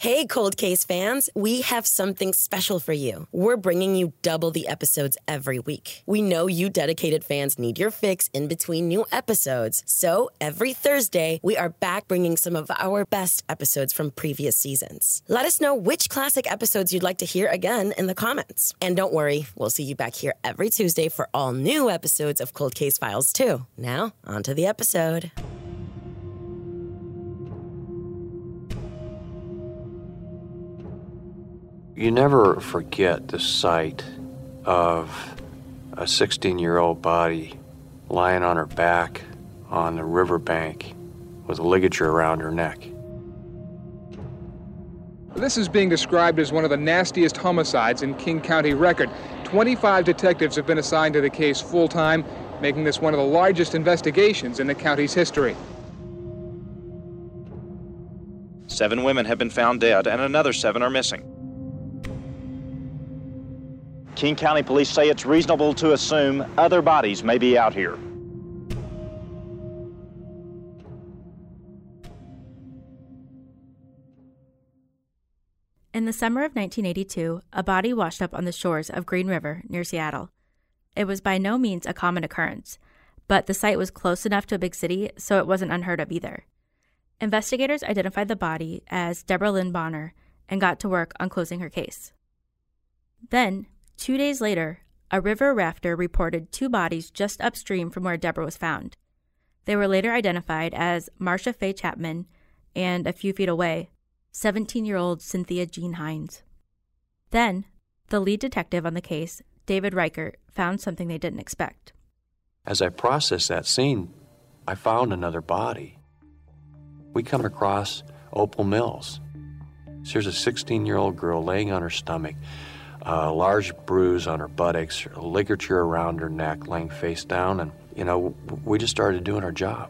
Hey, Cold Case fans, we have something special for you. We're bringing you double the episodes every week. We know you dedicated fans need your fix in between new episodes. So every Thursday, we are back bringing some of our best episodes from previous seasons. Let us know which classic episodes you'd like to hear again in the comments. And don't worry, we'll see you back here every Tuesday for all new episodes of Cold Case Files too. Now, on to the episode. You never forget the sight of a 16-year-old body lying on her back on the riverbank with a ligature around her neck. This is being described as one of the nastiest homicides in King County record. 25 detectives have been assigned to the case full-time, making this one of the largest investigations in the county's history. 7 women have been found dead, and another 7 are missing. King County Police say it's reasonable to assume other bodies may be out here. In the summer of 1982, a body washed up on the shores of Green River near Seattle. It was by no means a common occurrence, but the site was close enough to a big city, so it wasn't unheard of either. Investigators identified the body as Deborah Lynn Bonner and got to work on closing her case. Then, 2 days later, a river rafter reported 2 bodies just upstream from where Deborah was found. They were later identified as Marcia Faye Chapman and, a few feet away, 17-year-old Cynthia Jean Hines. Then, the lead detective on the case, David Reichert, found something they didn't expect. As I processed that scene, I found another body. We come across Opal Mills. Here's a 16-year-old girl laying on her stomach, a large bruise on her buttocks, a ligature around her neck, laying face down, and, we just started doing our job.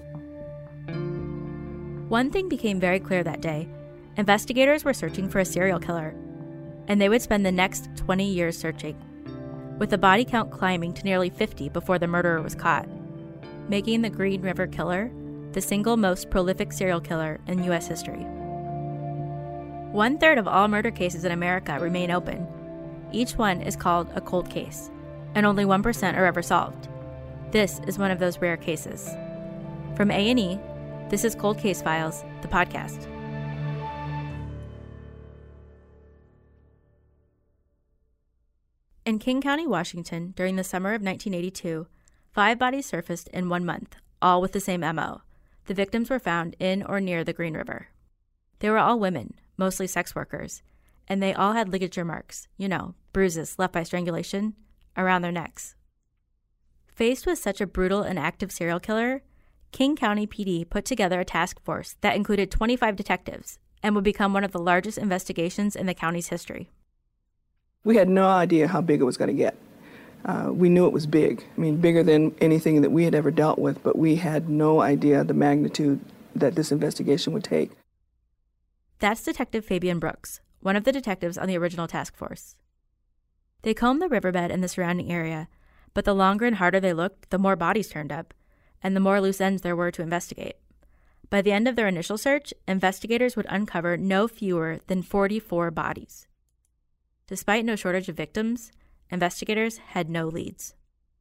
One thing became very clear that day. Investigators were searching for a serial killer, and they would spend the next 20 years searching, with the body count climbing to nearly 50 before the murderer was caught, making the Green River Killer the single most prolific serial killer in U.S. history. 1/3 of all murder cases in America remain open. Each one is called a cold case, and only 1% are ever solved. This is one of those rare cases. From A&E, this is Cold Case Files, the podcast. In King County, Washington, during the summer of 1982, 5 bodies surfaced in 1 month, all with the same MO. The victims were found in or near the Green River. They were all women, mostly sex workers, and they all had ligature marks, bruises left by strangulation, around their necks. Faced with such a brutal and active serial killer, King County PD put together a task force that included 25 detectives and would become one of the largest investigations in the county's history. We had no idea how big it was going to get. We knew it was big. Bigger than anything that we had ever dealt with, but we had no idea the magnitude that this investigation would take. That's Detective Fabian Brooks, one of the detectives on the original task force. They combed the riverbed and the surrounding area, but the longer and harder they looked, the more bodies turned up, and the more loose ends there were to investigate. By the end of their initial search, investigators would uncover no fewer than 44 bodies. Despite no shortage of victims, investigators had no leads.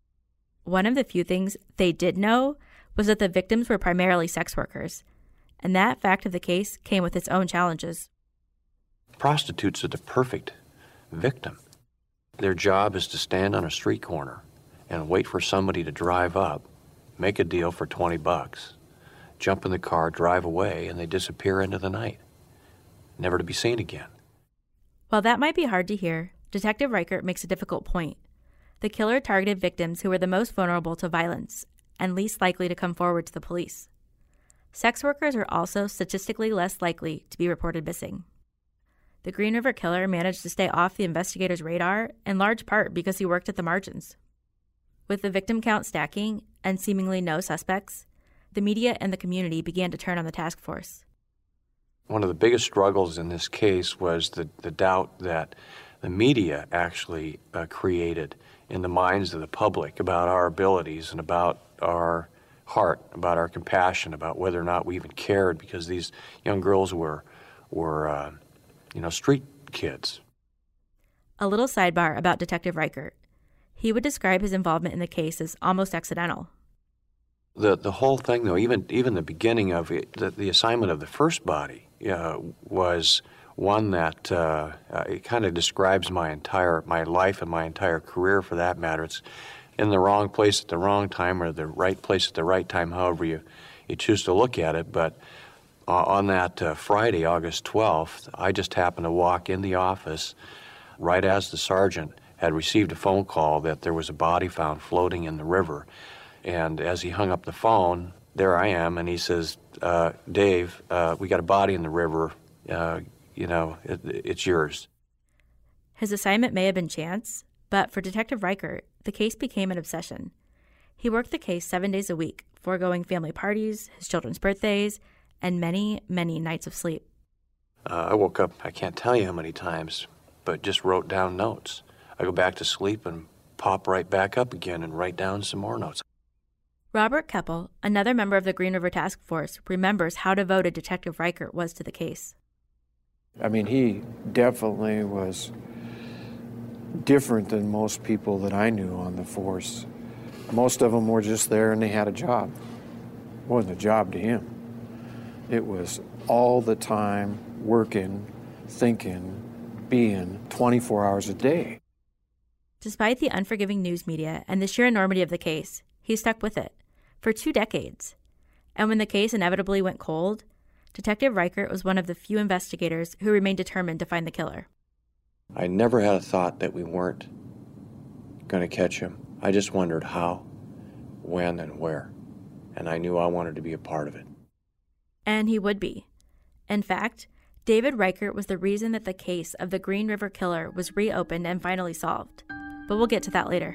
One of the few things they did know was that the victims were primarily sex workers, and that fact of the case came with its own challenges. Prostitutes are the perfect victim. Their job is to stand on a street corner and wait for somebody to drive up, make a deal for $20, jump in the car, drive away, and they disappear into the night, never to be seen again. While that might be hard to hear, Detective Reichert makes a difficult point. The killer targeted victims who were the most vulnerable to violence and least likely to come forward to the police. Sex workers are also statistically less likely to be reported missing. The Green River Killer managed to stay off the investigators' radar, in large part because he worked at the margins. With the victim count stacking and seemingly no suspects, the media and the community began to turn on the task force. One of the biggest struggles in this case was the doubt that the media actually created in the minds of the public about our abilities and about our heart, about our compassion, about whether or not we even cared, because these young girls were street kids. A little sidebar about Detective Reichert. He would describe his involvement in the case as almost accidental. The whole thing, though, even the beginning of it, the assignment of the first body was one that it kind of describes my life and my entire career, for that matter. It's in the wrong place at the wrong time, or the right place at the right time, however you choose to look at it. But on that Friday, August 12th, I just happened to walk in the office right as the sergeant had received a phone call that there was a body found floating in the river. And as he hung up the phone, there I am, and he says, Dave, we got a body in the river. It's yours. His assignment may have been chance, but for Detective Reichert, the case became an obsession. He worked the case 7 days a week, foregoing family parties, his children's birthdays, and many, many nights of sleep. I woke up, I can't tell you how many times, but just wrote down notes. I go back to sleep and pop right back up again and write down some more notes. Robert Keppel, another member of the Green River Task Force, remembers how devoted Detective Reichert was to the case. I mean, he definitely was different than most people that I knew on the force. Most of them were just there and they had a job. It wasn't a job to him. It was all the time working, thinking, being 24 hours a day. Despite the unforgiving news media and the sheer enormity of the case, he stuck with it for 2 decades. And when the case inevitably went cold, Detective Reichert was one of the few investigators who remained determined to find the killer. I never had a thought that we weren't going to catch him. I just wondered how, when, and where. And I knew I wanted to be a part of it. And he would be. In fact, David Reichert was the reason that the case of the Green River Killer was reopened and finally solved. But we'll get to that later.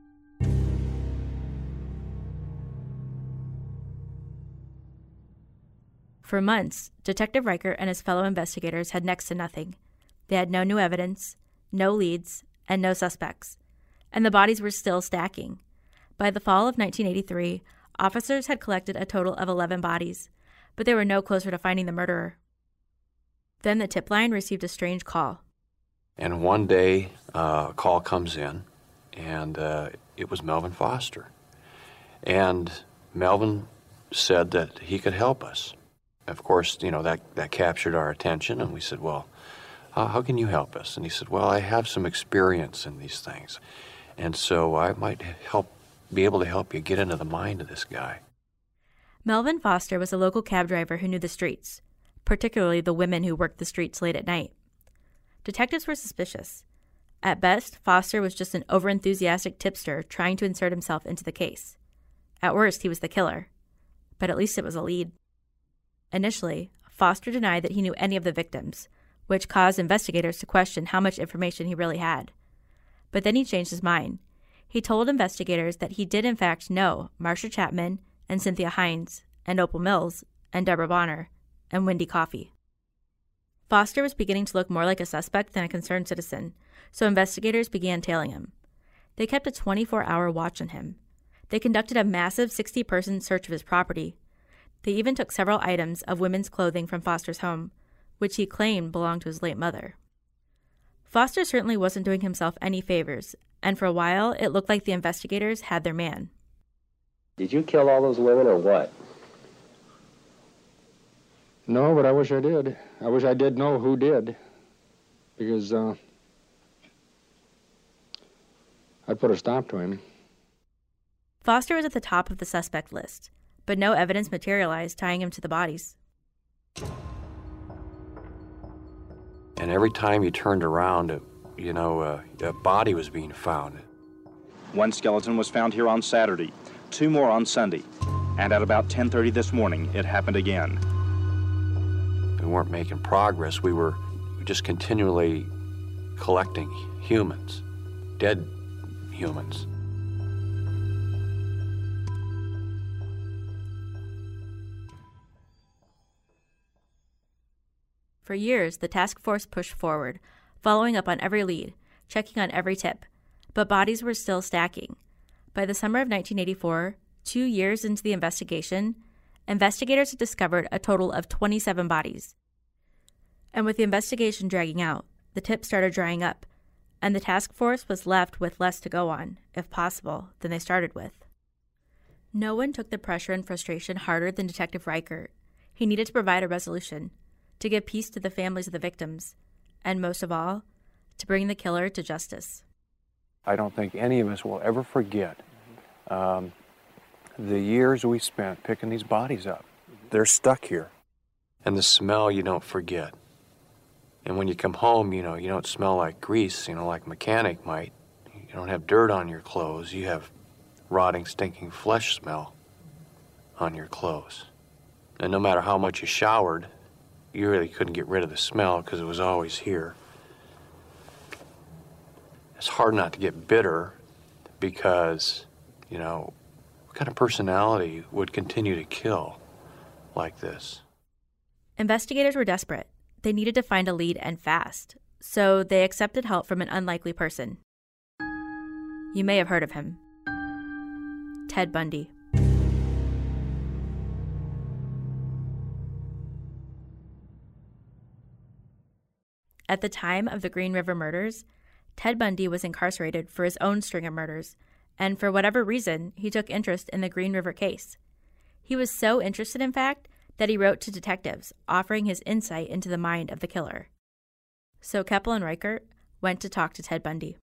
For months, Detective Reichert and his fellow investigators had next to nothing. They had no new evidence, no leads, and no suspects. And the bodies were still stacking. By the fall of 1983, officers had collected a total of 11 bodies, but they were no closer to finding the murderer. Then the tip line received a strange call. And one day, a call comes in, and it was Melvin Foster. And Melvin said that he could help us. Of course, that captured our attention, and we said, well, how can you help us? And he said, well, I have some experience in these things, and so I might be able to help you get into the mind of this guy. Melvin Foster was a local cab driver who knew the streets, particularly the women who worked the streets late at night. Detectives were suspicious. At best, Foster was just an overenthusiastic tipster trying to insert himself into the case. At worst, he was the killer. But at least it was a lead. Initially, Foster denied that he knew any of the victims, which caused investigators to question how much information he really had. But then he changed his mind. He told investigators that he did in fact know Marcia Chapman and Cynthia Hines and Opal Mills and Deborah Bonner and Wendy Coffey. Foster was beginning to look more like a suspect than a concerned citizen, so investigators began tailing him. They kept a 24-hour watch on him. They conducted a massive 60-person search of his property. They even took several items of women's clothing from Foster's home, which he claimed belonged to his late mother. Foster certainly wasn't doing himself any favors, and for a while it looked like the investigators had their man. Did you kill all those women or what? No, but I wish I did. I wish I did know who did, because I'd put a stop to him. Foster was at the top of the suspect list, but no evidence materialized tying him to the bodies. And every time you turned around, a body was being found. One skeleton was found here on Saturday, 2 more on Sunday, and at about 10:30 this morning, it happened again. We weren't making progress. We were just continually collecting humans, dead humans. For years, the task force pushed forward, following up on every lead, checking on every tip, but bodies were still stacking. By the summer of 1984, 2 years into the investigation, investigators had discovered a total of 27 bodies. And with the investigation dragging out, the tips started drying up, and the task force was left with less to go on, if possible, than they started with. No one took the pressure and frustration harder than Detective Reichert. He needed to provide a resolution, to give peace to the families of the victims, and most of all, to bring the killer to justice. I don't think any of us will ever forget the years we spent picking these bodies up. They're stuck here. And the smell you don't forget. And when you come home, you don't smell like grease, like a mechanic might. You don't have dirt on your clothes. You have rotting, stinking flesh smell on your clothes. And no matter how much you showered, you really couldn't get rid of the smell because it was always here. It's hard not to get bitter because, what kind of personality would continue to kill like this? Investigators were desperate. They needed to find a lead and fast, so they accepted help from an unlikely person. You may have heard of him. Ted Bundy. At the time of the Green River murders, Ted Bundy was incarcerated for his own string of murders, and for whatever reason, he took interest in the Green River case. He was so interested, in fact, that he wrote to detectives, offering his insight into the mind of the killer. So Keppel and Reichert went to talk to Ted Bundy.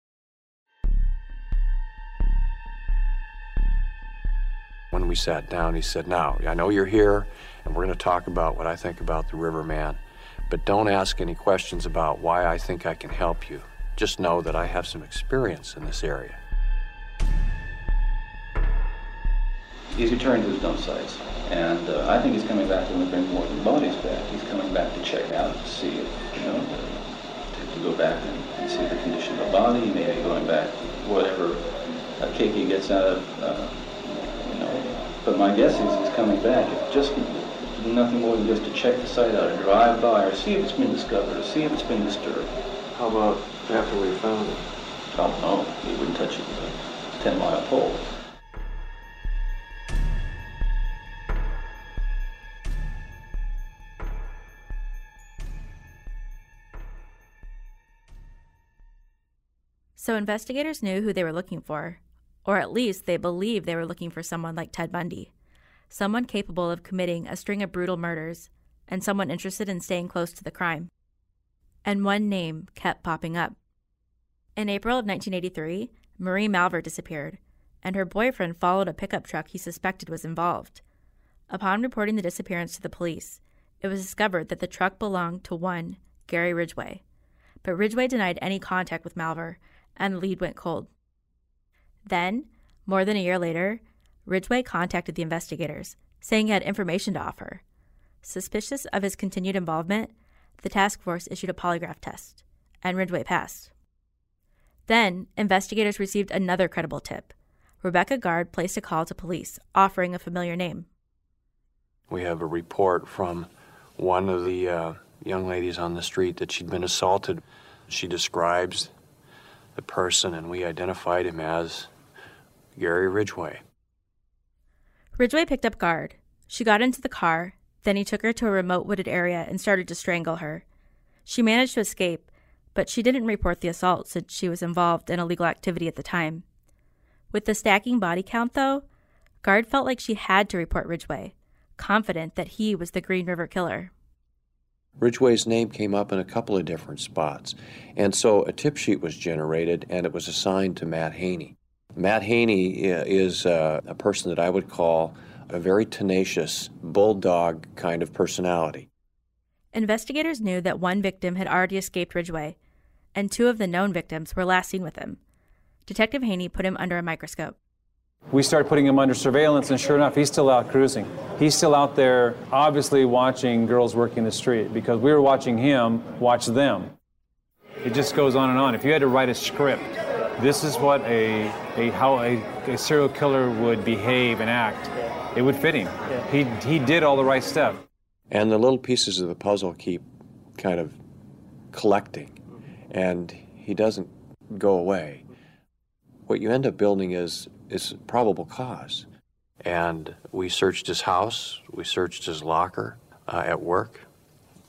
When we sat down, he said, "Now, I know you're here, and we're going to talk about what I think about the Riverman, but don't ask any questions about why I think I can help you. Just know that I have some experience in this area." He's returned to his dump sites, and I think he's coming back to bring more than bodies back. He's coming back to check out, to see if, to go back and see the condition of the body, maybe going back, whatever kick he gets out of, But my guess is he's coming back, if just nothing more than just to check the site out, or drive by, or see if it's been discovered, or see if it's been disturbed. How about after we found it? I don't know. He wouldn't touch it with a 10-mile pole. So investigators knew who they were looking for, or at least they believed they were looking for someone like Ted Bundy, someone capable of committing a string of brutal murders, and someone interested in staying close to the crime. And one name kept popping up. In April of 1983, Marie Malver disappeared, and her boyfriend followed a pickup truck he suspected was involved. Upon reporting the disappearance to the police, it was discovered that the truck belonged to one Gary Ridgway, but Ridgway denied any contact with Malver, and the lead went cold. Then, more than a year later, Ridgway contacted the investigators, saying he had information to offer. Suspicious of his continued involvement, the task force issued a polygraph test, and Ridgway passed. Then, investigators received another credible tip. Rebecca Gard placed a call to police, offering a familiar name. We have a report from one of the young ladies on the street that she'd been assaulted. She describes the person, and we identified him as Gary Ridgway. Ridgway picked up Gard. She got into the car, then he took her to a remote wooded area and started to strangle her. She managed to escape, but she didn't report the assault since she was involved in illegal activity at the time. With the stacking body count, though, Gard felt like she had to report Ridgway, confident that he was the Green River killer. Ridgway's name came up in a couple of different spots, and so a tip sheet was generated, and it was assigned to Matt Haney. Matt Haney is a person that I would call a very tenacious, bulldog kind of personality. Investigators knew that one victim had already escaped Ridgway, and two of the known victims were last seen with him. Detective Haney put him under a microscope. We started putting him under surveillance, and sure enough, he's still out cruising. He's still out there, obviously watching girls working the street, because we were watching him watch them. It just goes on and on. If you had to write a script, this is what how a serial killer would behave and act. It would fit him. He did all the right stuff. And the little pieces of the puzzle keep kind of collecting, and he doesn't go away. What you end up building is probable cause. And we searched his house, we searched his locker at work,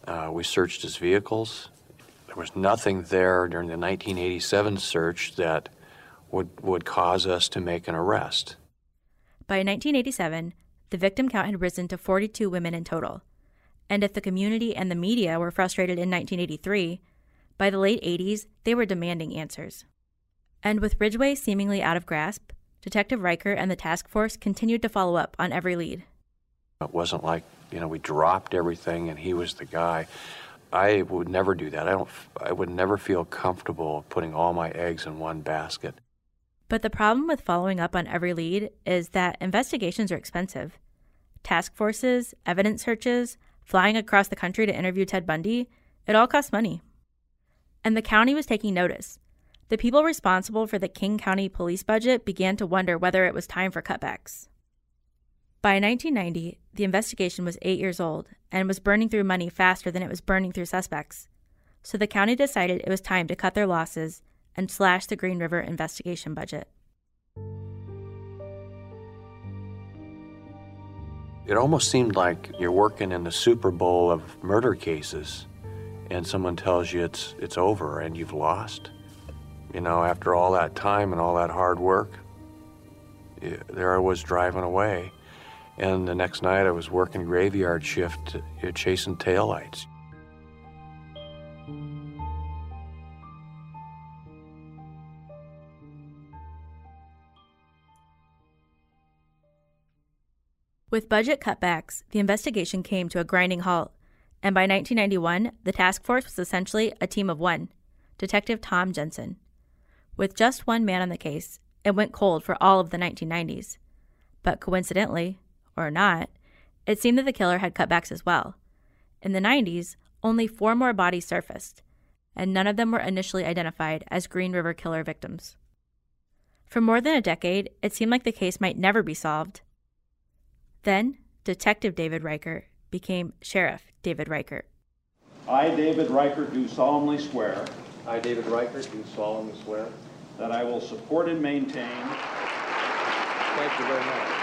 We searched his vehicles. There was nothing there during the 1987 search that would cause us to make an arrest. By 1987, the victim count had risen to 42 women in total. And if the community and the media were frustrated in 1983, by the late 80s, they were demanding answers. And with Ridgway seemingly out of grasp, Detective Riker and the task force continued to follow up on every lead. It wasn't like, we dropped everything and he was the guy. I would never do that. I would never feel comfortable putting all my eggs in one basket. But the problem with following up on every lead is that investigations are expensive. Task forces, evidence searches, flying across the country to interview Ted Bundy, it all costs money. And the county was taking notice. The people responsible for the King County police budget began to wonder whether it was time for cutbacks. By 1990, the investigation was 8 years old and was burning through money faster than it was burning through suspects. So the county decided it was time to cut their losses and slash the Green River investigation budget. It almost seemed like you're working in the Super Bowl of murder cases and someone tells you it's over and you've lost. After all that time and all that hard work, there I was driving away. And the next night I was working graveyard shift, chasing taillights. With budget cutbacks, the investigation came to a grinding halt, and by 1991, the task force was essentially a team of one, Detective Tom Jensen. With just one man on the case, it went cold for all of the 1990s. But coincidentally, or not, it seemed that the killer had cutbacks as well. In the 90s, only 4 more bodies surfaced, and none of them were initially identified as Green River killer victims. For more than a decade, it seemed like the case might never be solved. Then, Detective David Riker became Sheriff David Riker. I, David Riker, do solemnly swear. I, David Riker, do solemnly swear. That I will support and maintain. Thank you very much.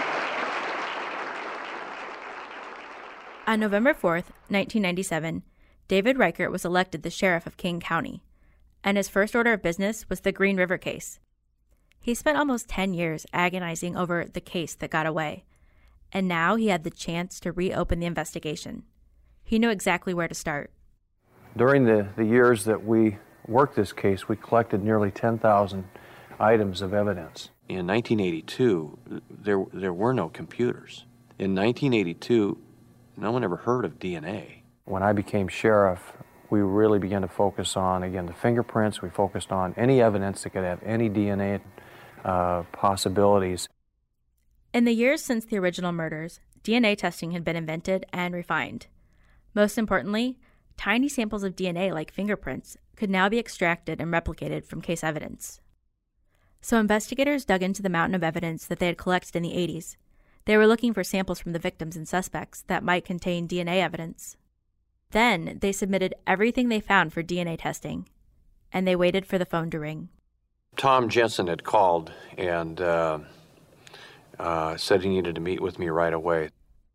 On November 4th, 1997, David Riker was elected the Sheriff of King County, and his first order of business was the Green River case. He spent almost 10 years agonizing over the case that got away, and now he had the chance to reopen the investigation. He knew exactly where to start. During the years that we worked this case, we collected nearly 10,000 items of evidence. In 1982, there were no computers. In 1982, no one ever heard of DNA. When I became sheriff, we really began to focus on, again, the fingerprints. We focused on any evidence that could have any DNA possibilities. In the years since the original murders, DNA testing had been invented and refined. Most importantly, tiny samples of DNA like fingerprints could now be extracted and replicated from case evidence. So investigators dug into the mountain of evidence that they had collected in the 80s. They were looking for samples from the victims and suspects that might contain DNA evidence. Then they submitted everything they found for DNA testing, and they waited for the phone to ring. Tom Jensen had called and said he needed to meet with me right away.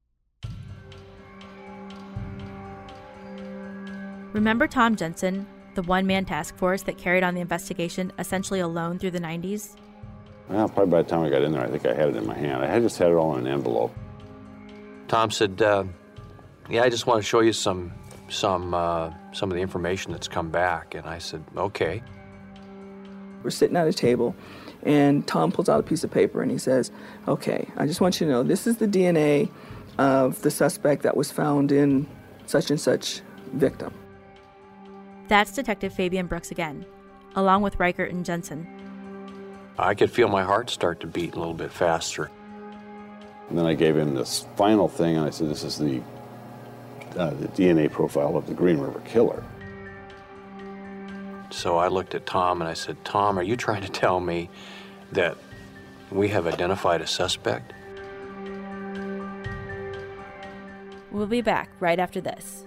Remember Tom Jensen, the one-man task force that carried on the investigation essentially alone through the 90s? Well, probably by the time I got in there, I think I had it in my hand. I had just had it all in an envelope. Tom said, yeah, I just want to show you some of the information that's come back. And I said, okay. We're sitting at a table, and Tom pulls out a piece of paper, and he says, okay, I just want you to know, this is the DNA of the suspect that was found in such and such victim. That's Detective Fabian Brooks again, along with Reichert and Jensen. I could feel my heart start to beat a little bit faster. And then I gave him this final thing, and I said, this is the DNA profile of the Green River killer. So I looked at Tom and I said, Tom, are you trying to tell me that we have identified a suspect? We'll be back right after this.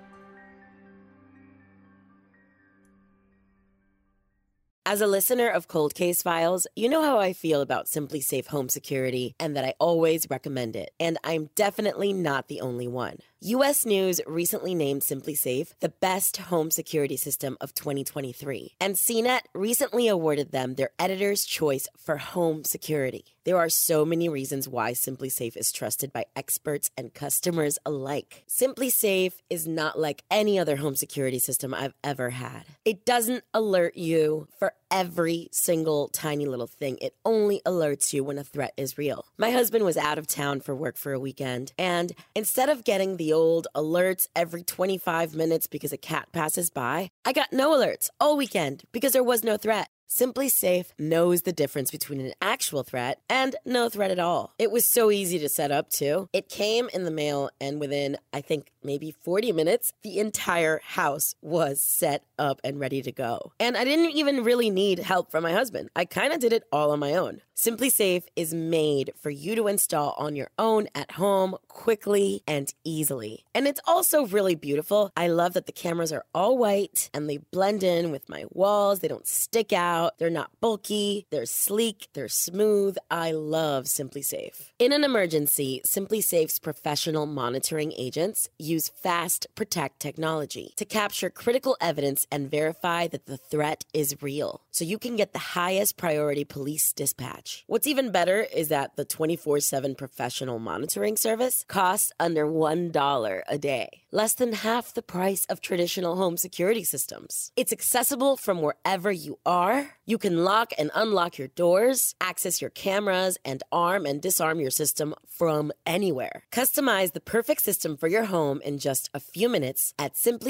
As a listener of Cold Case Files, you know how I feel about Simply Safe Home Security and that I always recommend it. And I'm definitely not the only one. U.S. News recently named SimpliSafe the best home security system of 2023, and CNET recently awarded them their editor's choice for home security. There are so many reasons why SimpliSafe is trusted by experts and customers alike. SimpliSafe is not like any other home security system I've ever had. It doesn't alert you for every single tiny little thing. It only alerts you when a threat is real. My husband was out of town for work for a weekend, and instead of getting the old alerts every 25 minutes because a cat passes by, I got no alerts all weekend because there was no threat. SimpliSafe knows the difference between an actual threat and no threat at all. It was so easy to set up, too. It came in the mail, and within, I think, maybe 40 minutes, the entire house was set up and ready to go. And I didn't even really need help from my husband. I kind of did it all on my own. SimpliSafe is made for you to install on your own at home quickly and easily. And it's also really beautiful. I love that the cameras are all white and they blend in with my walls. They don't stick out. They're not bulky. They're sleek. They're smooth. I love SimpliSafe. In an emergency, SimpliSafe's professional monitoring agents use Fast Protect technology to capture critical evidence and verify that the threat is real, so you can get the highest priority police dispatch. What's even better is that the 24/7 professional monitoring service costs under $1 a day, less than half the price of traditional home security systems. It's accessible from wherever you are. You can lock and unlock your doors, access your cameras, and arm and disarm your system from anywhere. Customize the perfect system for your home in just a few minutes at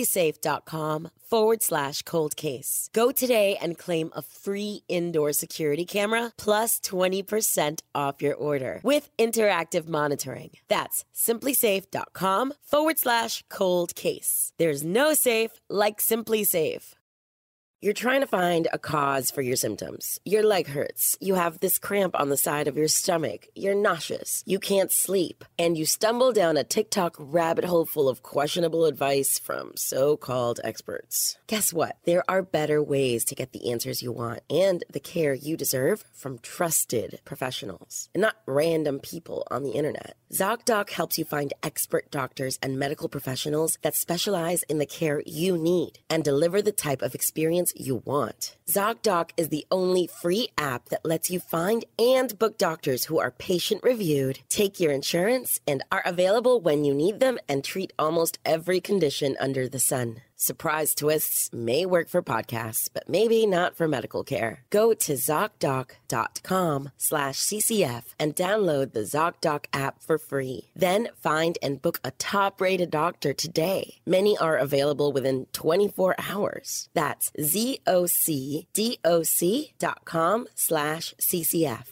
simplisafe.com/cold case. Go today and claim a free indoor security camera plus 20% off your order with interactive monitoring. That's simplisafe.com/cold case. There's no safe like SimpliSafe. You're trying to find a cause for your symptoms. Your leg hurts. You have this cramp on the side of your stomach. You're nauseous. You can't sleep. And you stumble down a TikTok rabbit hole full of questionable advice from so-called experts. Guess what? There are better ways to get the answers you want and the care you deserve from trusted professionals and not random people on the internet. ZocDoc helps you find expert doctors and medical professionals that specialize in the care you need and deliver the type of experience you want. ZocDoc is the only free app that lets you find and book doctors who are patient-reviewed, take your insurance, and are available when you need them and treat almost every condition under the sun. Surprise twists may work for podcasts, but maybe not for medical care. Go to ZocDoc.com/CCF and download the ZocDoc app for free. Then find and book a top-rated doctor today. Many are available within 24 hours. That's ZocDoc.com/CCF.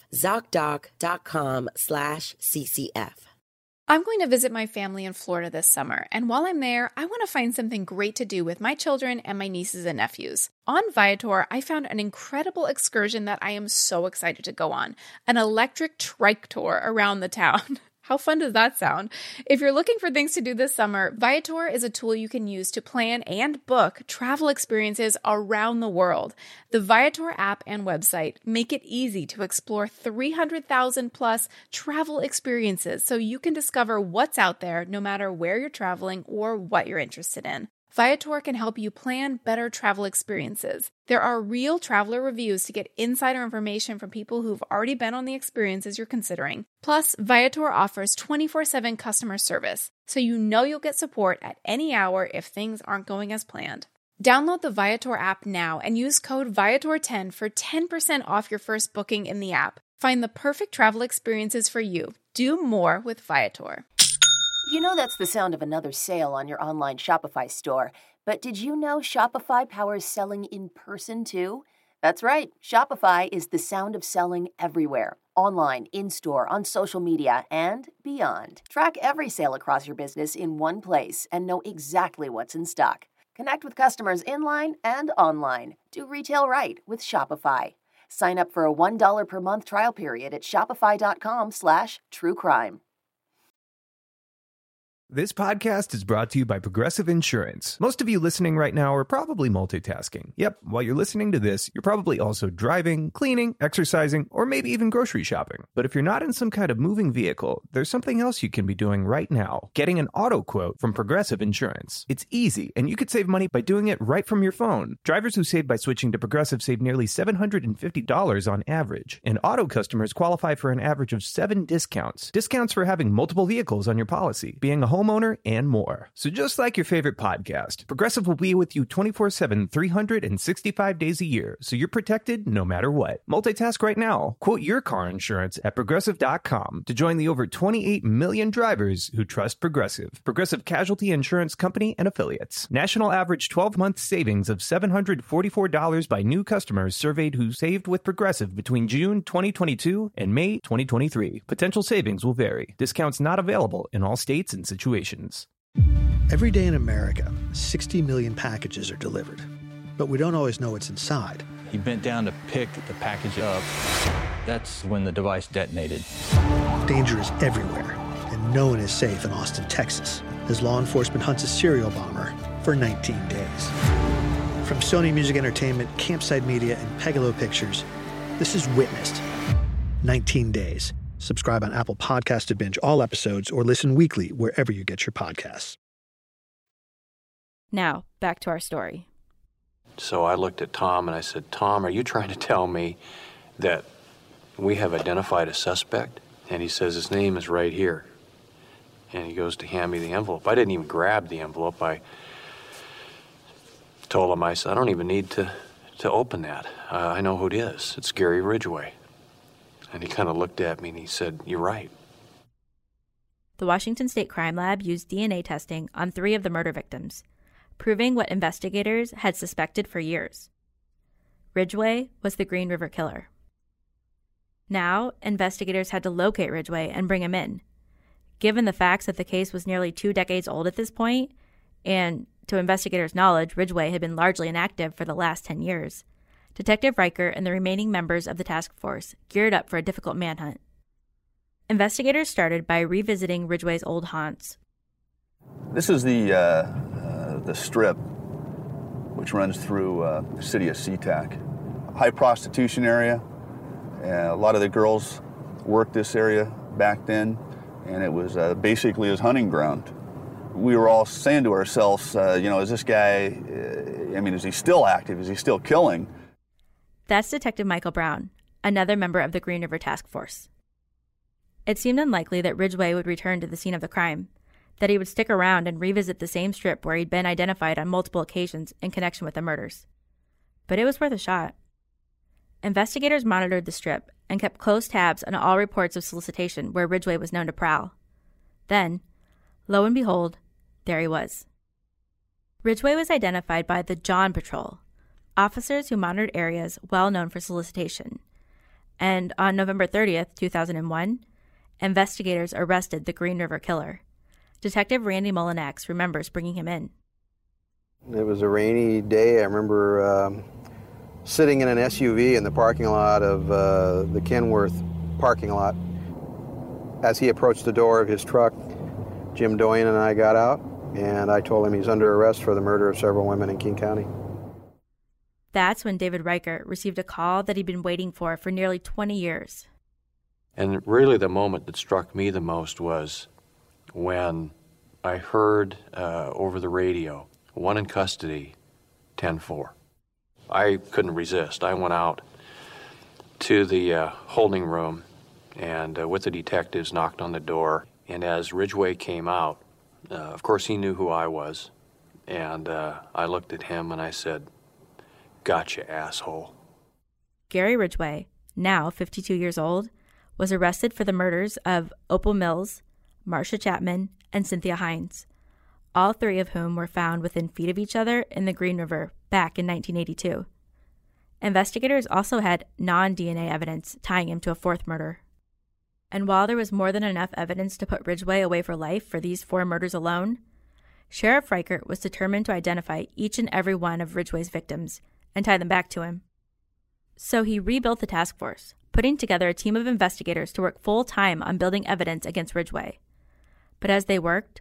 ZocDoc.com/CCF. I'm going to visit my family in Florida this summer, and while I'm there, I want to find something great to do with my children and my nieces and nephews. On Viator, I found an incredible excursion that I am so excited to go on, an electric trike tour around the town. How fun does that sound? If you're looking for things to do this summer, Viator is a tool you can use to plan and book travel experiences around the world. The Viator app and website make it easy to explore 300,000 plus travel experiences so you can discover what's out there no matter where you're traveling or what you're interested in. Viator can help you plan better travel experiences. There are real traveler reviews to get insider information from people who've already been on the experiences you're considering. Plus, Viator offers 24/7 customer service, so you know you'll get support at any hour if things aren't going as planned. Download the Viator app now and use code Viator10 for 10% off your first booking in the app. Find the perfect travel experiences for you. Do more with Viator. You know that's the sound of another sale on your online Shopify store. But did you know Shopify powers selling in person too? That's right. Shopify is the sound of selling everywhere. Online, in-store, on social media, and beyond. Track every sale across your business in one place and know exactly what's in stock. Connect with customers in-line and online. Do retail right with Shopify. Sign up for a $1 per month trial period at shopify.com/truecrime. This podcast is brought to you by Progressive Insurance. Most of you listening right now are probably multitasking. Yep, while you're listening to this, you're probably also driving, cleaning, exercising, or maybe even grocery shopping. But if you're not in some kind of moving vehicle, there's something else you can be doing right now. Getting an auto quote from Progressive Insurance. It's easy, and you could save money by doing it right from your phone. Drivers who save by switching to Progressive save nearly $750 on average. And auto customers qualify for an average of 7 discounts. Discounts for having multiple vehicles on your policy, being a homeowner, and more. So just like your favorite podcast, Progressive will be with you 24/7, 365 days a year, so you're protected no matter what. Multitask right now. Quote your car insurance at Progressive.com to join the over 28 million drivers who trust Progressive. Progressive Casualty Insurance Company and Affiliates. National average 12-month savings of $744 by new customers surveyed who saved with Progressive between June 2022 and May 2023. Potential savings will vary. Discounts not available in all states and situations. Every day in America, 60 million packages are delivered, but we don't always know what's inside. He bent down to pick the package up. That's when the device detonated. Danger is everywhere, and no one is safe in Austin, Texas, as law enforcement hunts a serial bomber for 19 days. From Sony Music Entertainment, Campside Media, and Pegalo Pictures, this is Witnessed. 19 Days. Subscribe on Apple Podcasts to binge all episodes or listen weekly wherever you get your podcasts. Now, back to our story. So I looked at Tom and I said, Tom, are you trying to tell me that we have identified a suspect? And he says, his name is right here. And he goes to hand me the envelope. I didn't even grab the envelope. I told him, I said, I don't even need to open that. I know who it is. It's Gary Ridgway. And he kind of looked at me and he said, you're right. The Washington State Crime Lab used DNA testing on 3 of the murder victims, proving what investigators had suspected for years. Ridgway was the Green River Killer. Now, investigators had to locate Ridgway and bring him in. Given the facts that the case was nearly 2 decades old at this point, and to investigators' knowledge, Ridgway had been largely inactive for the last 10 years, Detective Riker and the remaining members of the task force geared up for a difficult manhunt. Investigators started by revisiting Ridgway's old haunts. This is the strip which runs through the city of SeaTac. High prostitution area. A lot of the girls worked this area back then, and it was basically his hunting ground. We were all saying to ourselves, is this guy, is he still active? Is he still killing? That's Detective Michael Brown, another member of the Green River Task Force. It seemed unlikely that Ridgway would return to the scene of the crime, that he would stick around and revisit the same strip where he'd been identified on multiple occasions in connection with the murders. But it was worth a shot. Investigators monitored the strip and kept close tabs on all reports of solicitation where Ridgway was known to prowl. Then, lo and behold, there he was. Ridgway was identified by the John Patrol, officers who monitored areas well known for solicitation. And on November 30th, 2001, investigators arrested the Green River Killer. Detective Randy Mulinax remembers bringing him in. It was a rainy day. I remember sitting in an SUV in the parking lot of the Kenworth parking lot. As he approached the door of his truck, Jim Doyen and I got out, and I told him he's under arrest for the murder of several women in King County. That's when David Riker received a call that he'd been waiting for nearly 20 years. And really the moment that struck me the most was when I heard over the radio, 1 in custody, 10-4. I couldn't resist. I went out to the holding room and with the detectives knocked on the door. And as Ridgway came out, of course he knew who I was. And I looked at him and I said, "Gotcha, asshole." Gary Ridgway, now 52 years old, was arrested for the murders of Opal Mills, Marcia Chapman, and Cynthia Hines, all 3 of whom were found within feet of each other in the Green River back in 1982. Investigators also had non-DNA evidence tying him to a 4th murder. And while there was more than enough evidence to put Ridgway away for life for these 4 murders alone, Sheriff Riker was determined to identify each and every one of Ridgway's victims and tie them back to him. So he rebuilt the task force, putting together a team of investigators to work full-time on building evidence against Ridgway. But as they worked,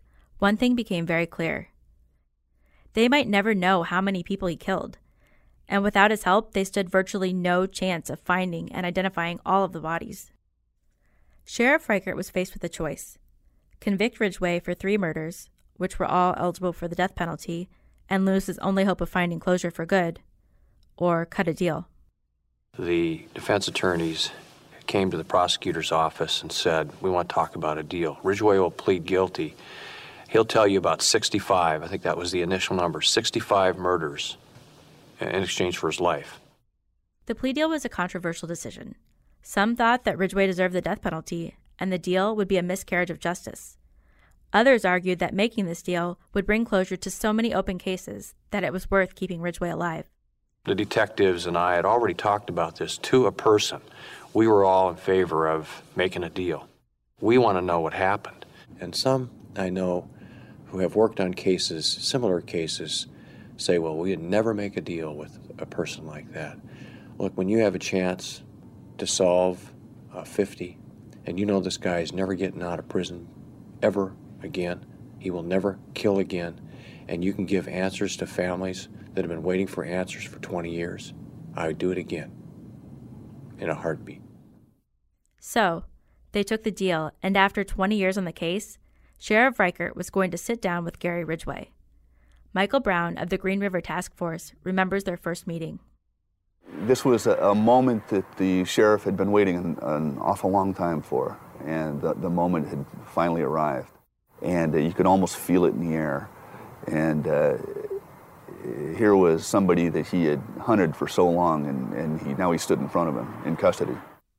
one thing became very clear. They might never know how many people he killed, and without his help, they stood virtually no chance of finding and identifying all of the bodies. Sheriff Reichert was faced with a choice: convict Ridgway for 3 murders, which were all eligible for the death penalty, and lose his only hope of finding closure for good, or cut a deal. The defense attorneys came to the prosecutor's office and said, we want to talk about a deal. Ridgway will plead guilty. He'll tell you about 65, I think that was the initial number, 65 murders in exchange for his life. The plea deal was a controversial decision. Some thought that Ridgway deserved the death penalty, and the deal would be a miscarriage of justice. Others argued that making this deal would bring closure to so many open cases that it was worth keeping Ridgway alive. The detectives and I had already talked about this to a person. We were all in favor of making a deal. We want to know what happened. And some I know who have worked on cases, similar cases, say, well, we'd never make a deal with a person like that. Look, when you have a chance to solve 50, and you know this guy is never getting out of prison ever again, he will never kill again, and you can give answers to families that have been waiting for answers for 20 years, I would do it again, in a heartbeat. So, they took the deal, and after 20 years on the case, Sheriff Reichert was going to sit down with Gary Ridgway. Michael Brown of the Green River Task Force remembers their first meeting. This was a moment that the sheriff had been waiting an awful long time for, and the moment had finally arrived. And you could almost feel it in the air. And here was somebody that he had hunted for so long, and now he stood in front of him in custody.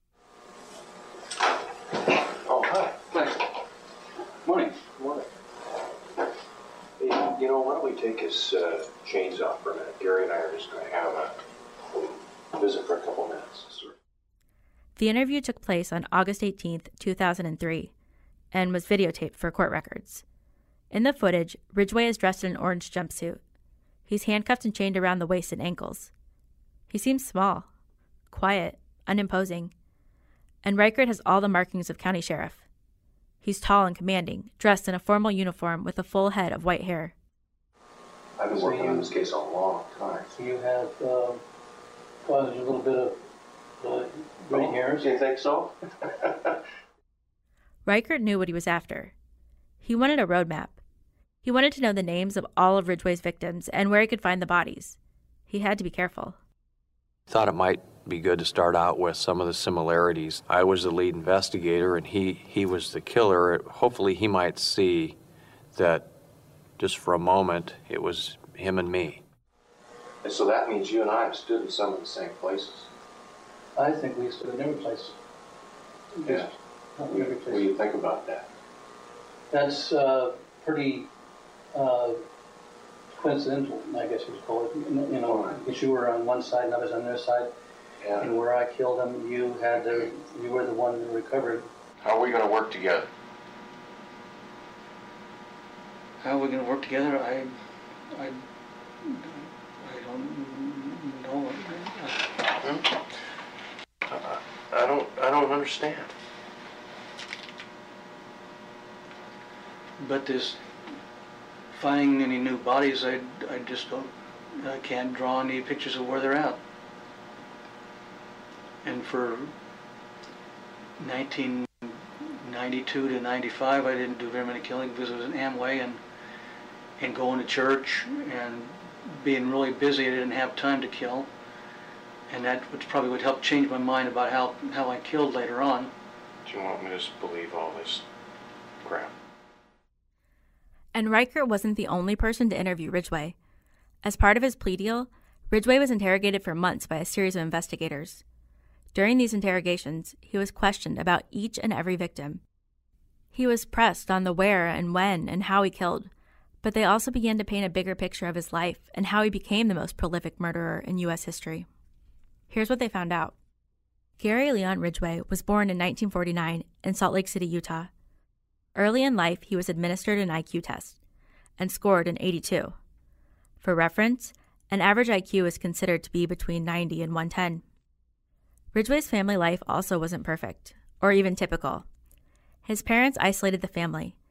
Oh, hi. Thanks. Morning. Morning. Hey, you know, why don't we take his chains off for a minute? Gary and I are just going to have a visit for a couple minutes. Sir. The interview took place on August 18th, 2003, and was videotaped for court records. In the footage, Ridgway is dressed in an orange jumpsuit. He's handcuffed and chained around the waist and ankles. He seems small, quiet, unimposing, and Reichert has all the markings of county sheriff. He's tall and commanding, dressed in a formal uniform with a full head of white hair. I've been working on this case a long time. So you have caused a little bit of gray hairs? Do you think so? Reichert knew what he was after. He wanted a roadmap. He wanted to know the names of all of Ridgway's victims and where he could find the bodies. He had to be careful. Thought it might be good to start out with some of the similarities. I was the lead investigator and he was the killer. Hopefully he might see that just for a moment it was him and me. And so that means you and I have stood in some of the same places. I think we stood in every place. Yeah. What do you think about that? That's pretty coincidental, I guess you would call it. You know, because you were on one side and I was on the other side. Yeah. And where I killed him, you were the one who recovered. How are we going to work together? How are we going to work together? I don't know. I don't understand. But this finding any new bodies, I just don't. I can't draw any pictures of where they're at. And for 1992 to 95, I didn't do very many killing because I was in Amway and going to church and being really busy. I didn't have time to kill, and that probably would help change my mind about how I killed later on. Do you want me to just believe all this crap? And Reichert wasn't the only person to interview Ridgway. As part of his plea deal, Ridgway was interrogated for months by a series of investigators. During these interrogations, he was questioned about each and every victim. He was pressed on the where and when and how he killed, but they also began to paint a bigger picture of his life and how he became the most prolific murderer in U.S. history. Here's what they found out. Gary Leon Ridgway was born in 1949 in Salt Lake City, Utah. Early in life, he was administered an IQ test and scored an 82. For reference, an average IQ is considered to be between 90 and 110. Ridgway's family life also wasn't perfect, or even typical. His parents isolated the family.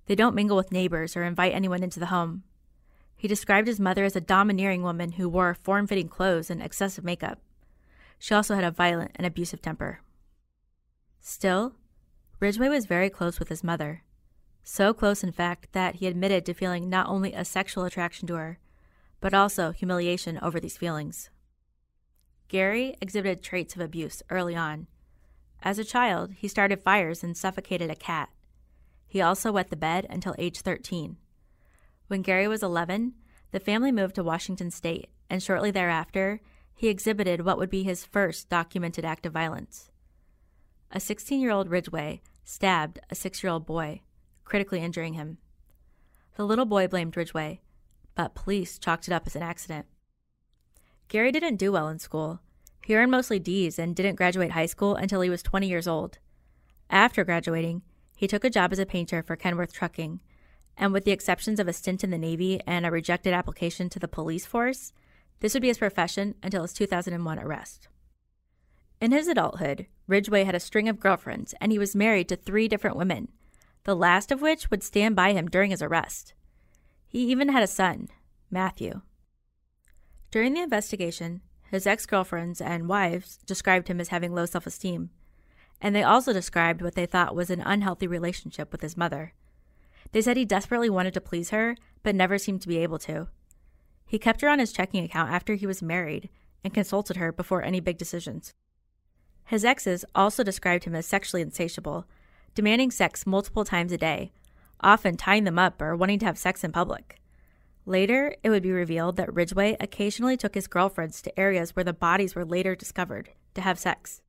They don't mingle with neighbors or invite anyone into the home. He described his mother as a domineering woman who wore form-fitting clothes and excessive makeup. She also had a violent and abusive temper. Still, Ridgway was very close with his mother. So close, in fact, that he admitted to feeling not only a sexual attraction to her, but also humiliation over these feelings. Gary exhibited traits of abuse early on. As a child, he started fires and suffocated a cat. He also wet the bed until age 13. When Gary was 11, the family moved to Washington State, and shortly thereafter, he exhibited what would be his first documented act of violence. A 16-year-old Ridgway stabbed a 6-year-old boy, critically injuring him. The little boy blamed Ridgway, but police chalked it up as an accident. Gary didn't do well in school. He earned mostly D's and didn't graduate high school until he was 20 years old. After graduating, he took a job as a painter for Kenworth Trucking, and with the exceptions of a stint in the Navy and a rejected application to the police force, this would be his profession until his 2001 arrest. In his adulthood, Ridgway had a string of girlfriends, and he was married to 3 different women, the last of which would stand by him during his arrest. He even had a son, Matthew. During the investigation, his ex-girlfriends and wives described him as having low self-esteem, and they also described what they thought was an unhealthy relationship with his mother. They said he desperately wanted to please her, but never seemed to be able to. He kept her on his checking account after he was married and consulted her before any big decisions. His exes also described him as sexually insatiable, demanding sex multiple times a day, often tying them up or wanting to have sex in public. Later, it would be revealed that Ridgway occasionally took his girlfriends to areas where the bodies were later discovered to have sex.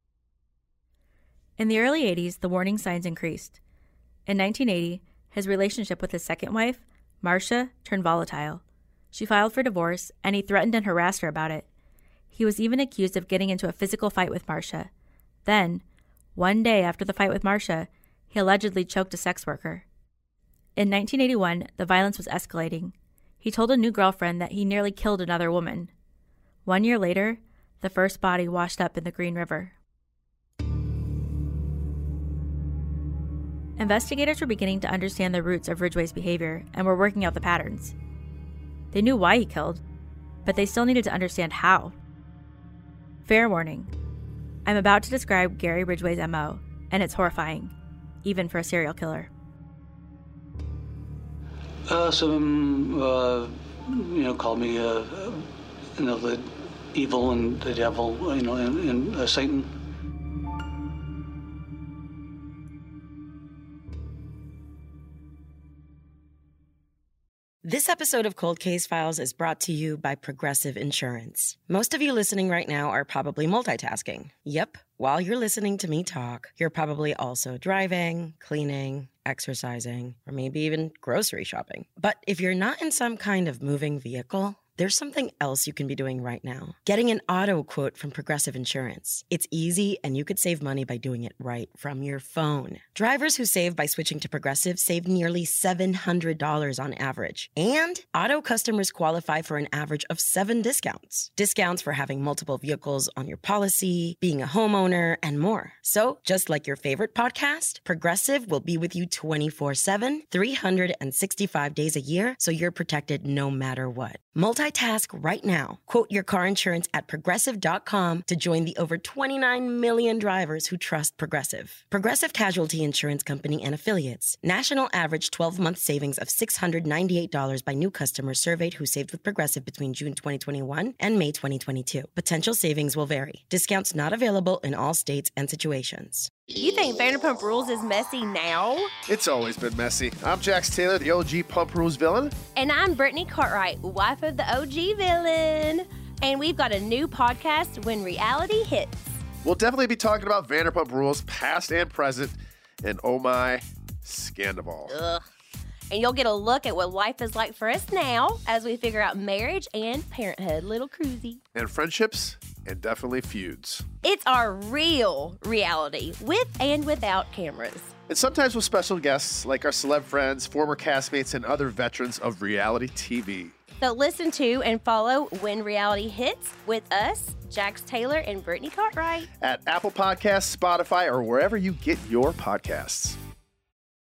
In the early 80s, the warning signs increased. In 1980, his relationship with his second wife, Marcia, turned volatile. She filed for divorce, and he threatened and harassed her about it. He was even accused of getting into a physical fight with Marcia. Then, one day after the fight with Marcia, he allegedly choked a sex worker. In 1981, the violence was escalating. He told a new girlfriend that he nearly killed another woman. 1 year later, the first body washed up in the Green River. Investigators were beginning to understand the roots of Ridgway's behavior and were working out the patterns. They knew why he killed, but they still needed to understand how. Fair warning, I'm about to describe Gary Ridgway's MO, and it's horrifying, even for a serial killer. Some called me, the evil and the devil, and Satan. This episode of Cold Case Files is brought to you by Progressive Insurance. Most of you listening right now are probably multitasking. Yep, while you're listening to me talk, you're probably also driving, cleaning, exercising, or maybe even grocery shopping. But if you're not in some kind of moving vehicle, there's something else you can be doing right now. Getting an auto quote from Progressive Insurance. It's easy, and you could save money by doing it right from your phone. Drivers who save by switching to Progressive save nearly $700 on average. And auto customers qualify for an average of 7 discounts. Discounts for having multiple vehicles on your policy, being a homeowner, and more. So, just like your favorite podcast, Progressive will be with you 24/7, 365 days a year, so you're protected no matter what. Multitask right now. Quote your car insurance at Progressive.com to join the over 29 million drivers who trust Progressive. Progressive Casualty Insurance Company and Affiliates. National average 12-month savings of $698 by new customers surveyed who saved with Progressive between June 2021 and May 2022. Potential savings will vary. Discounts not available in all states and situations. You think Vanderpump Rules is messy now? It's always been messy. I'm Jax Taylor, the OG Pump Rules villain. And I'm Brittany Cartwright, wife of the OG villain. And we've got a new podcast, When Reality Hits. We'll definitely be talking about Vanderpump Rules, past and present, and oh my, Scandival. Ugh. And you'll get a look at what life is like for us now as we figure out marriage and parenthood. Little cruisy. And friendships, and definitely feuds. It's our real reality, with and without cameras. And sometimes with special guests like our celeb friends, former castmates, and other veterans of reality TV. So listen to and follow When Reality Hits with us, Jax Taylor and Brittany Cartwright. At Apple Podcasts, Spotify, or wherever you get your podcasts.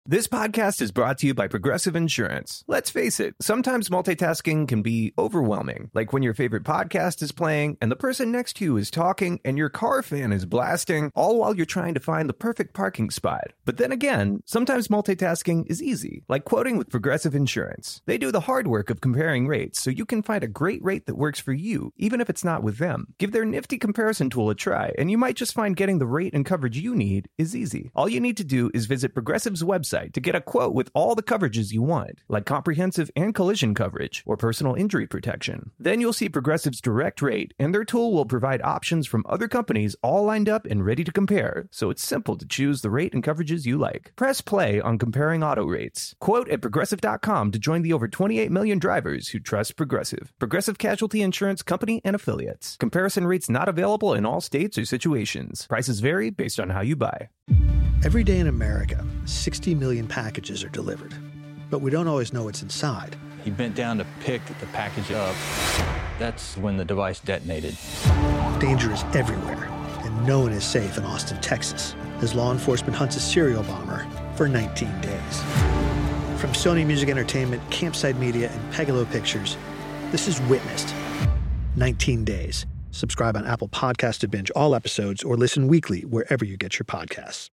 This podcast is brought to you by Progressive Insurance. Let's face it, sometimes multitasking can be overwhelming, like when your favorite podcast is playing and the person next to you is talking and your car fan is blasting, all while you're trying to find the perfect parking spot. But then again, sometimes multitasking is easy, like quoting with Progressive Insurance. They do the hard work of comparing rates so you can find a great rate that works for you, even if it's not with them. Give their nifty comparison tool a try, and you might just find getting the rate and coverage you need is easy. All you need to do is visit Progressive's website to get a quote with all the coverages you want, like comprehensive and collision coverage or personal injury protection. Then you'll see Progressive's direct rate, and their tool will provide options from other companies all lined up and ready to compare, so it's simple to choose the rate and coverages you like. Press play on comparing auto rates. Quote at Progressive.com to join the over 28 million drivers who trust Progressive. Progressive Casualty Insurance Company and Affiliates. Comparison rates not available in all states or situations. Prices vary based on how you buy. Every day in America, 60 million packages are delivered, but we don't always know what's inside. He bent down to pick the package up. That's when the device detonated. Danger is everywhere, and no one is safe in Austin, Texas, as law enforcement hunts a serial bomber for 19 days. From Sony Music Entertainment, Campside Media, and Pegalo Pictures, this is Witnessed. 19 Days. Subscribe on Apple Podcasts to binge all episodes or listen weekly wherever you get your podcasts.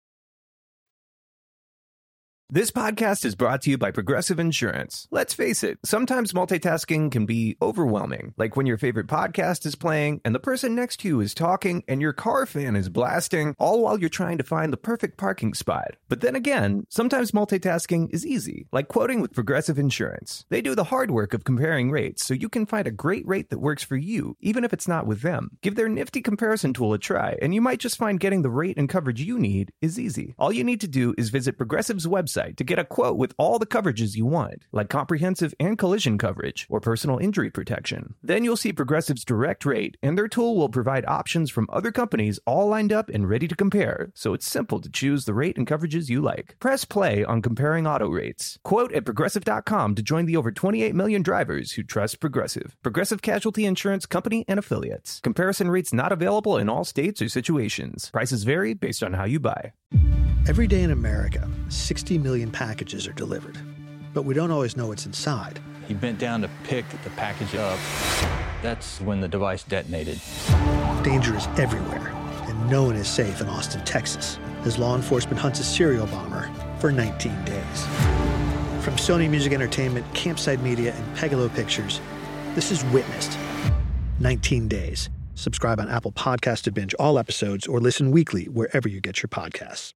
This podcast is brought to you by Progressive Insurance. Let's face it, sometimes multitasking can be overwhelming, like when your favorite podcast is playing and the person next to you is talking and your car fan is blasting, all while you're trying to find the perfect parking spot. But then again, sometimes multitasking is easy, like quoting with Progressive Insurance. They do the hard work of comparing rates so you can find a great rate that works for you, even if it's not with them. Give their nifty comparison tool a try, and you might just find getting the rate and coverage you need is easy. All you need to do is visit Progressive's website to get a quote with all the coverages you want, like comprehensive and collision coverage or personal injury protection. Then you'll see Progressive's direct rate, and their tool will provide options from other companies all lined up and ready to compare, so it's simple to choose the rate and coverages you like. Press play on comparing auto rates. Quote at Progressive.com to join the over 28 million drivers who trust Progressive. Progressive Casualty Insurance Company and Affiliates. Comparison rates not available in all states or situations. Prices vary based on how you buy. Every day in America, 60 million packages are delivered, but we don't always know what's inside. He bent down to pick the package up. That's when the device detonated. Danger is everywhere, and no one is safe in Austin, Texas, as law enforcement hunts a serial bomber for 19 days. From Sony Music Entertainment, Campside Media, and Pegalo Pictures, this is Witnessed. 19 Days. Subscribe on Apple Podcasts to binge all episodes or listen weekly wherever you get your podcasts.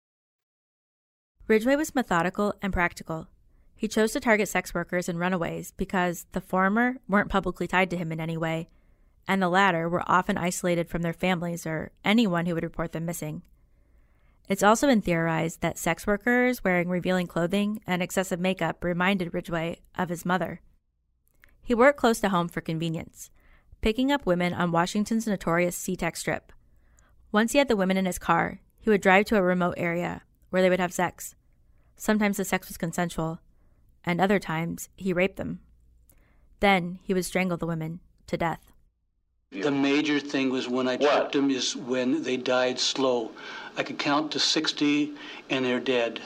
Ridgway was methodical and practical. He chose to target sex workers and runaways because the former weren't publicly tied to him in any way, and the latter were often isolated from their families or anyone who would report them missing. It's also been theorized that sex workers wearing revealing clothing and excessive makeup reminded Ridgway of his mother. He worked close to home for convenience, picking up women on Washington's notorious SeaTac Strip. Once he had the women in his car, he would drive to a remote area where they would have sex. Sometimes the sex was consensual, and other times he raped them. Then he would strangle the women to death. The major thing was when I trapped them is when they died slow. I could count to 60 and they're dead.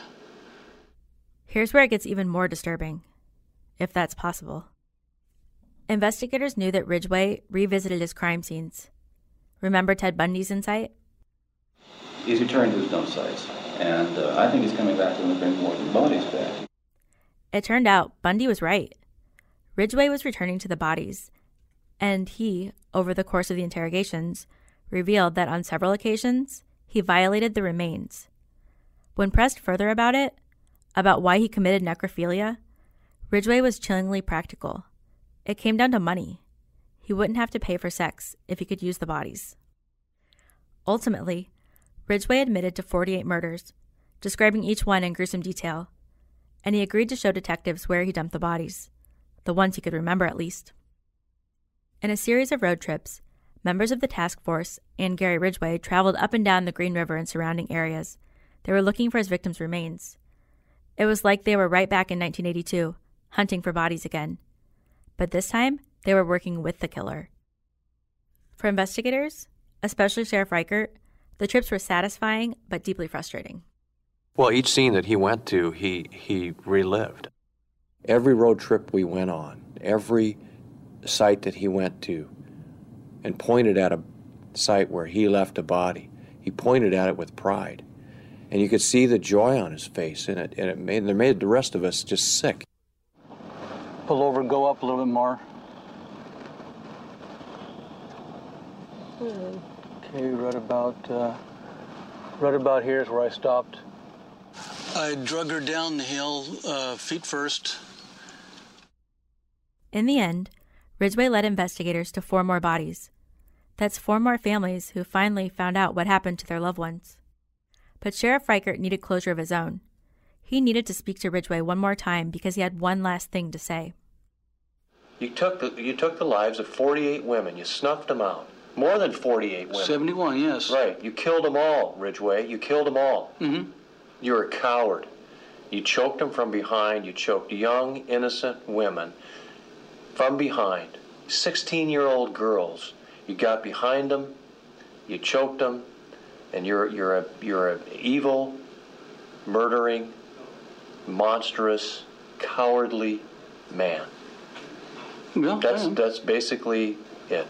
Here's where it gets even more disturbing, if that's possible. Investigators knew that Ridgway revisited his crime scenes. Remember Ted Bundy's insight? He's returned to his dump sites, and I think he's coming back to bring more of the bodies back. It turned out Bundy was right. Ridgway was returning to the bodies, and he, over the course of the interrogations, revealed that on several occasions, he violated the remains. When pressed further about why he committed necrophilia, Ridgway was chillingly practical. It came down to money. He wouldn't have to pay for sex if he could use the bodies. Ultimately, Ridgway admitted to 48 murders, describing each one in gruesome detail, and he agreed to show detectives where he dumped the bodies, the ones he could remember at least. In a series of road trips, members of the task force and Gary Ridgway traveled up and down the Green River and surrounding areas. They were looking for his victims' remains. It was like they were right back in 1982, hunting for bodies again. But this time, they were working with the killer. For investigators, especially Sheriff Reichert, the trips were satisfying but deeply frustrating. Well, each scene that he went to, he relived. Every road trip we went on, every site that he went to and pointed at a site where he left a body, he pointed at it with pride. And you could see the joy on his face, and it made the rest of us just sick. Pull over, go up a little bit more. Okay, right about here is where I stopped. I drug her down the hill, feet first. In the end, Ridgway led investigators to 4 more bodies. That's 4 more families who finally found out what happened to their loved ones. But Sheriff Reichert needed closure of his own. He needed to speak to Ridgway one more time because he had one last thing to say. You took the lives of 48 women. You snuffed them out. More than 48 women. 71, yes. Right. You killed them all, Ridgway. You killed them all. Mm-hmm. You're a coward. You choked them from behind. You choked young, innocent women from behind. 16-year-old girls. You got behind them. You choked them. And you're a evil, murdering, monstrous, cowardly man. Yeah, that's basically it.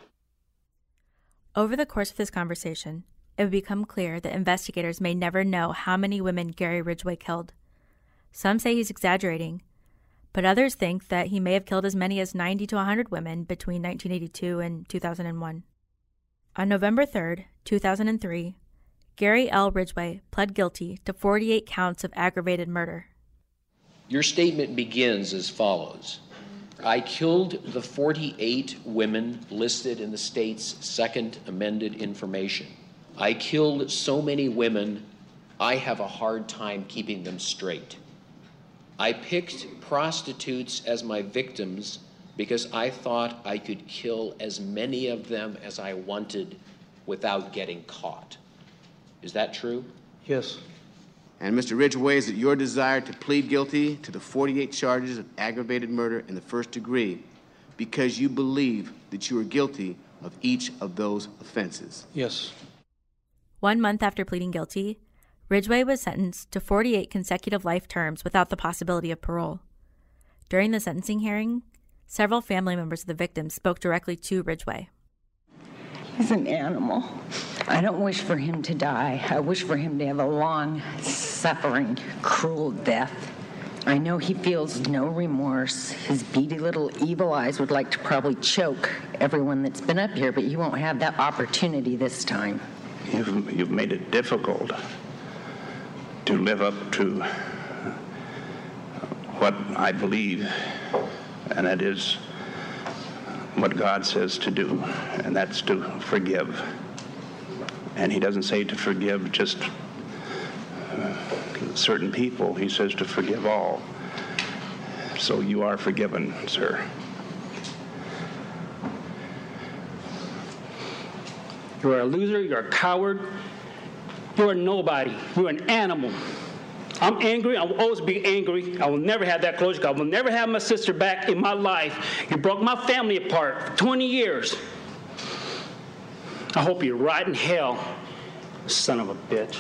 Over the course of this conversation, it would become clear that investigators may never know how many women Gary Ridgway killed. Some say he's exaggerating, but others think that he may have killed as many as 90 to 100 women between 1982 and 2001. On November 3rd, 2003, Gary L. Ridgway pled guilty to 48 counts of aggravated murder. Your statement begins as follows. I killed the 48 women listed in the state's second amended information. I killed so many women, I have a hard time keeping them straight. I picked prostitutes as my victims because I thought I could kill as many of them as I wanted without getting caught. Is that true? Yes. And Mr. Ridgway, is it your desire to plead guilty to the 48 charges of aggravated murder in the first degree because you believe that you are guilty of each of those offenses? Yes. 1 month after pleading guilty, Ridgway was sentenced to 48 consecutive life terms without the possibility of parole. During the sentencing hearing, several family members of the victims spoke directly to Ridgway. He's an animal. I don't wish for him to die. I wish for him to have a long, suffering, cruel death. I know he feels no remorse. His beady little evil eyes would like to probably choke everyone that's been up here, but you won't have that opportunity this time. You've made it difficult to live up to what I believe, and that is what God says to do, and that's to forgive. And he doesn't say to forgive just certain people. He says to forgive all. So you are forgiven, sir. You're a loser, you're a coward, you're a nobody, you're an animal. I'm angry, I will always be angry. I will never have that closure. I will never have my sister back in my life. You broke my family apart for 20 years. I hope you rot in hell, son of a bitch.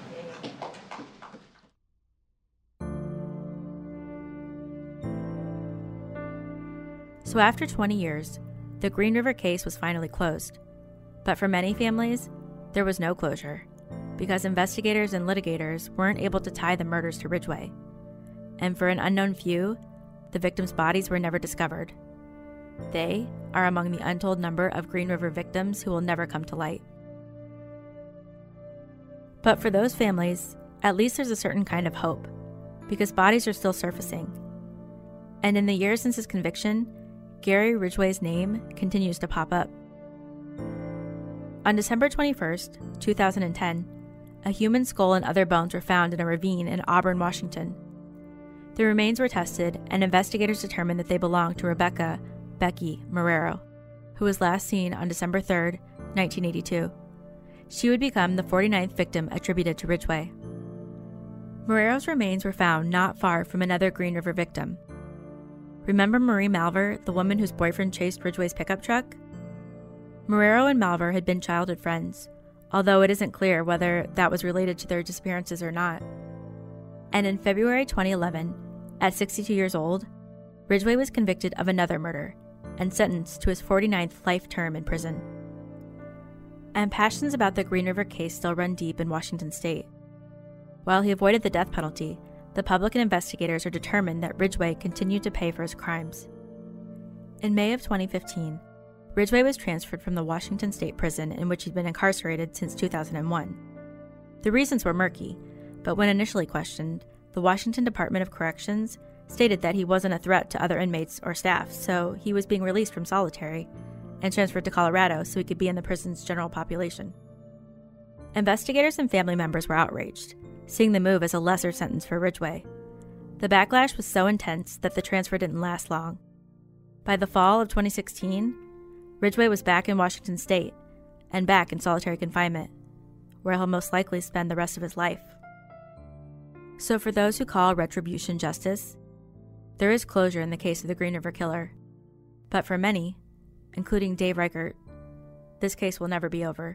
So after 20 years, the Green River case was finally closed. But for many families, there was no closure, because investigators and litigators weren't able to tie the murders to Ridgway. And for an unknown few, the victims' bodies were never discovered. They are among the untold number of Green River victims who will never come to light. But for those families, at least there's a certain kind of hope, because bodies are still surfacing. And in the years since his conviction, Gary Ridgway's name continues to pop up. On December 21st, 2010, a human skull and other bones were found in a ravine in Auburn, Washington. The remains were tested, and investigators determined that they belonged to Rebecca "Becky" Marrero, who was last seen on December 3rd, 1982. She would become the 49th victim attributed to Ridgway. Marrero's remains were found not far from another Green River victim. Remember Marie Malver, the woman whose boyfriend chased Ridgway's pickup truck? Marrero and Malver had been childhood friends, although it isn't clear whether that was related to their disappearances or not. And in February 2011, at 62 years old, Ridgway was convicted of another murder and sentenced to his 49th life term in prison. And passions about the Green River case still run deep in Washington state. While he avoided the death penalty, the public and investigators are determined that Ridgway continued to pay for his crimes. In May of 2015, Ridgway was transferred from the Washington State Prison in which he'd been incarcerated since 2001. The reasons were murky, but when initially questioned, the Washington Department of Corrections stated that he wasn't a threat to other inmates or staff, so he was being released from solitary and transferred to Colorado so he could be in the prison's general population. Investigators and family members were outraged, seeing the move as a lesser sentence for Ridgway. The backlash was so intense that the transfer didn't last long. By the fall of 2016, Ridgway was back in Washington state and back in solitary confinement, where he'll most likely spend the rest of his life. So for those who call retribution justice, there is closure in the case of the Green River Killer. But for many, including Dave Reichert, this case will never be over.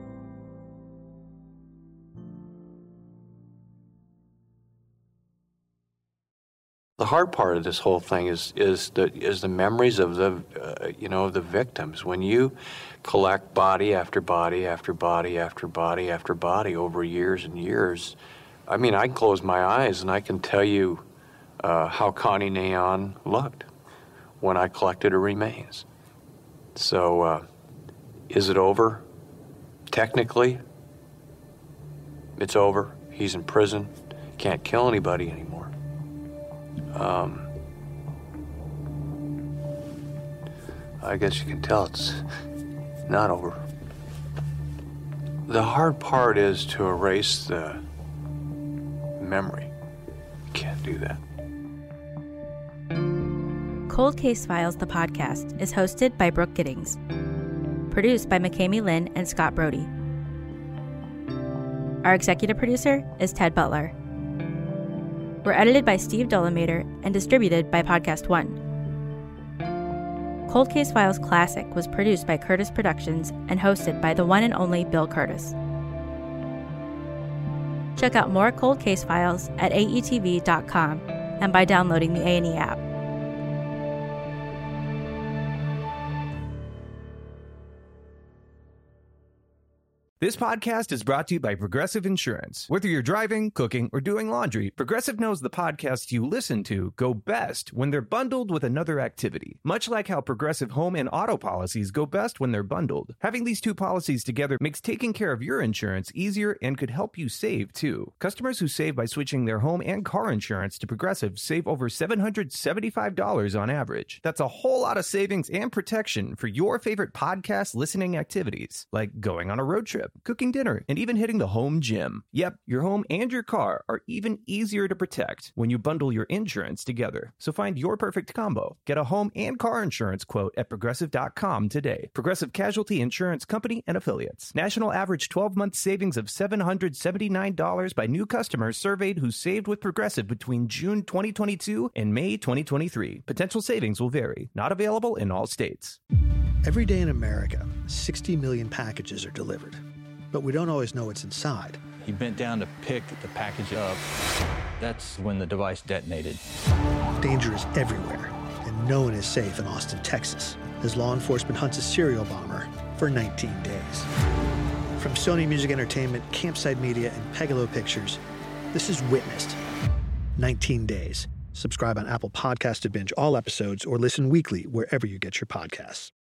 The hard part of this whole thing is the memories of the victims. When you collect body after body after body after body after body over years and years, I mean, I can close my eyes and I can tell you how Connie Naon looked when I collected her remains. So, is it over? Technically, it's over. He's in prison. Can't kill anybody anymore. I guess you can tell it's not over. The hard part is to erase the memory. You can't do that. Cold Case Files, the podcast, is hosted by Brooke Giddings. Produced by McKamey Lynn and Scott Brody. Our executive producer is Ted Butler. We're edited by Steve Dolemater and distributed by Podcast One. Cold Case Files Classic was produced by Curtis Productions and hosted by the one and only Bill Curtis. Check out more Cold Case Files at aetv.com and by downloading the A&E app. This podcast is brought to you by Progressive Insurance. Whether you're driving, cooking, or doing laundry, Progressive knows the podcasts you listen to go best when they're bundled with another activity. Much like how Progressive home and auto policies go best when they're bundled. Having these two policies together makes taking care of your insurance easier and could help you save, too. Customers who save by switching their home and car insurance to Progressive save over $775 on average. That's a whole lot of savings and protection for your favorite podcast listening activities, like going on a road trip, cooking dinner, and even hitting the home gym. Yep, your home and your car are even easier to protect when you bundle your insurance together. So find your perfect combo. Get a home and car insurance quote at Progressive.com today. Progressive Casualty Insurance Company and Affiliates. National average 12-month savings of $779 by new customers surveyed who saved with Progressive between June 2022 and May 2023. Potential savings will vary. Not available in all states. Every day in America, 60 million packages are delivered. But we don't always know what's inside. He bent down to pick the package up. That's when the device detonated. Danger is everywhere, and no one is safe in Austin, Texas, as law enforcement hunts a serial bomber for 19 days. From Sony Music Entertainment, Campside Media, and Pegalo Pictures, this is Witnessed. 19 Days. Subscribe on Apple Podcasts to binge all episodes or listen weekly wherever you get your podcasts.